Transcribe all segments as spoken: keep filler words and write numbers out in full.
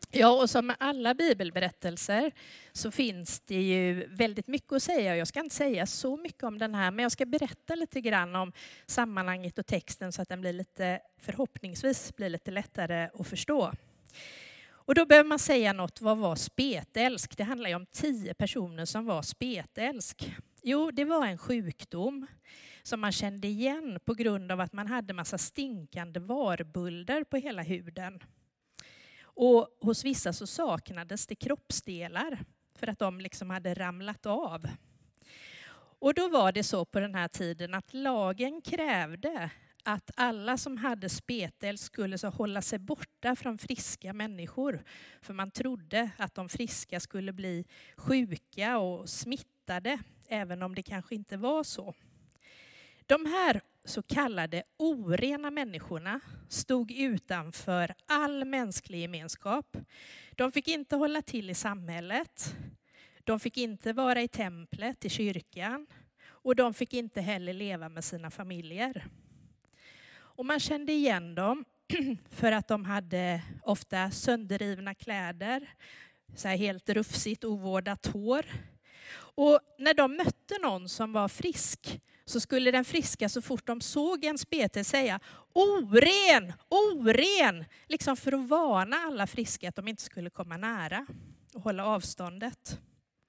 Ja, och som med alla bibelberättelser så finns det ju väldigt mycket att säga. Jag ska inte säga så mycket om den här, men jag ska berätta lite grann om sammanhanget och texten så att den blir lite, förhoppningsvis blir lite lättare att förstå. Och då behöver man säga något, vad var spetälsk? Det handlar ju om tio personer som var spetälsk. Jo, det var en sjukdom som man kände igen på grund av att man hade massa stinkande varbölder på hela huden. Och hos vissa så saknades det kroppsdelar för att de liksom hade ramlat av. Och då var det så på den här tiden att lagen krävde att alla som hade spetälsk skulle så hålla sig borta från friska människor. För man trodde att de friska skulle bli sjuka och smittade, även om det kanske inte var så. De här så kallade orena människorna stod utanför all mänsklig gemenskap. De fick inte hålla till i samhället. De fick inte vara i templet, i kyrkan. Och de fick inte heller leva med sina familjer. Och man kände igen dem för att de hade ofta sönderrivna kläder, så här helt rufsigt, ovårdat hår. Och när de mötte någon som var frisk så skulle den friska så fort de såg en spete säga oren, oren, liksom för att varna alla friska att de inte skulle komma nära och hålla avståndet.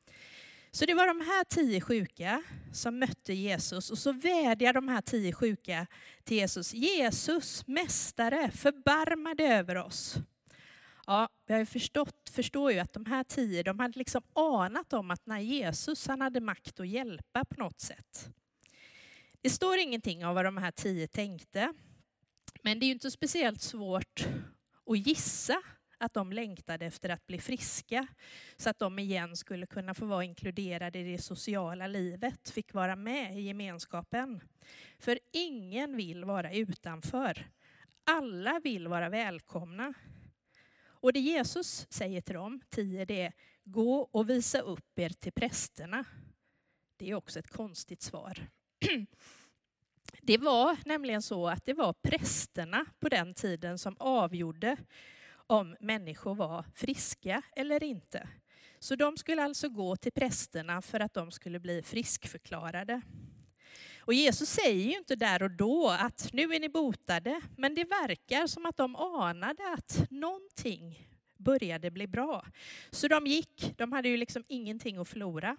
Så det var de här tio sjuka som mötte Jesus och så vädjade de här tio sjuka till Jesus. Jesus, mästare, förbarma dig över oss. Ja, vi har ju förstått, förstår ju att de här tio, de hade liksom anat om att när Jesus han hade makt att hjälpa på något sätt. Det står ingenting om vad de här tio tänkte. Men det är ju inte speciellt svårt att gissa att de längtade efter att bli friska. Så att de igen skulle kunna få vara inkluderade i det sociala livet. Fick vara med i gemenskapen. För ingen vill vara utanför. Alla vill vara välkomna. Och det Jesus säger till dem, tio, det är gå och visa upp er till prästerna. Det är också ett konstigt svar. Det var nämligen så att det var prästerna på den tiden som avgjorde om människor var friska eller inte. Så de skulle alltså gå till prästerna för att de skulle bli friskförklarade. Och Jesus säger ju inte där och då att nu är ni botade, men det verkar som att de anade att någonting började bli bra. Så de gick, de hade ju liksom ingenting att förlora.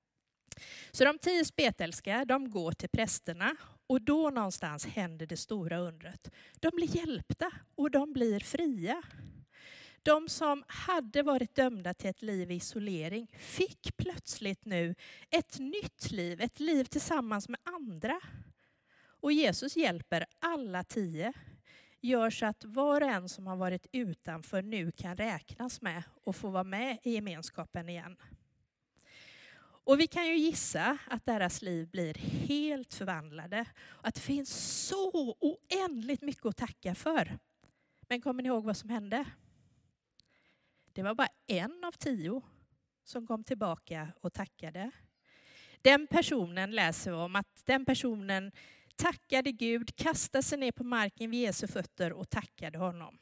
Så de tio spetälska, de går till prästerna och då någonstans händer det stora undret. De blir hjälpta och de blir fria. De som hade varit dömda till ett liv i isolering fick plötsligt nu ett nytt liv, ett liv tillsammans med andra. Och Jesus hjälper alla tio, gör så att var och en som har varit utanför nu kan räknas med och få vara med i gemenskapen igen. Och vi kan ju gissa att deras liv blir helt förvandlade. Att det finns så oändligt mycket att tacka för. Men kommer ni ihåg vad som hände? Det var bara en av tio som kom tillbaka och tackade. Den personen läser om att den personen tackade Gud, kastade sig ner på marken vid Jesu fötter och tackade honom.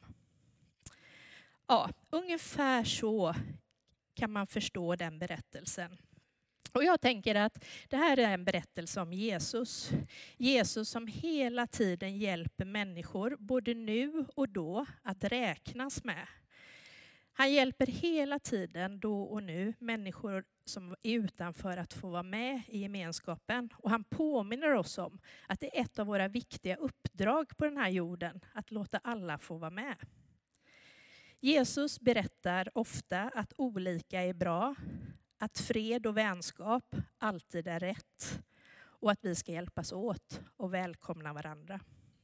Ja, ungefär så kan man förstå den berättelsen. Och jag tänker att det här är en berättelse om Jesus. Jesus som hela tiden hjälper människor, både nu och då, att räknas med. Han hjälper hela tiden, då och nu, människor som är utanför att få vara med i gemenskapen. Och han påminner oss om att det är ett av våra viktiga uppdrag på den här jorden, att låta alla få vara med. Jesus berättar ofta att olika är bra, att fred och vänskap alltid är rätt och att vi ska hjälpas åt och välkomna varandra.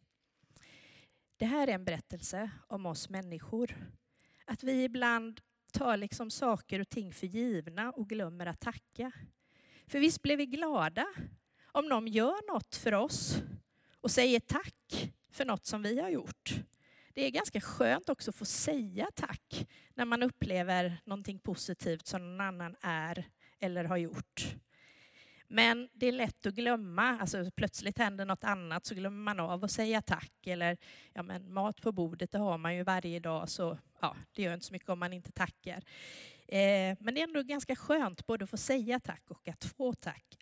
Det här är en berättelse om oss människor. Att vi ibland tar liksom saker och ting för givna och glömmer att tacka. För visst blir vi glada om någon gör något för oss och säger tack för något som vi har gjort. Det är ganska skönt också att få säga tack när man upplever någonting positivt som någon annan är eller har gjort. Men det är lätt att glömma, alltså plötsligt händer något annat så glömmer man av att säga tack. Eller ja, men mat på bordet, det har man ju varje dag, så ja, det gör inte så mycket om man inte tackar. Eh, men det är ändå ganska skönt både att få säga tack och att få tack.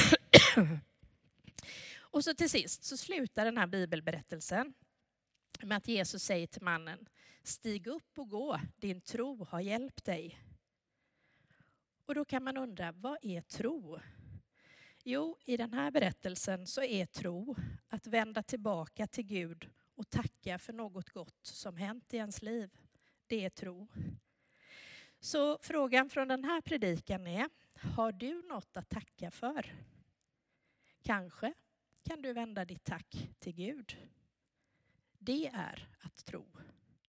Och så till sist så slutar den här bibelberättelsen med att Jesus säger till mannen: stig upp och gå, din tro har hjälpt dig. Och då kan man undra, vad är tro? Jo, i den här berättelsen så är tro att vända tillbaka till Gud och tacka för något gott som hänt i ens liv. Det är tro. Så frågan från den här predikan är, har du något att tacka för? Kanske kan du vända ditt tack till Gud. Det är att tro.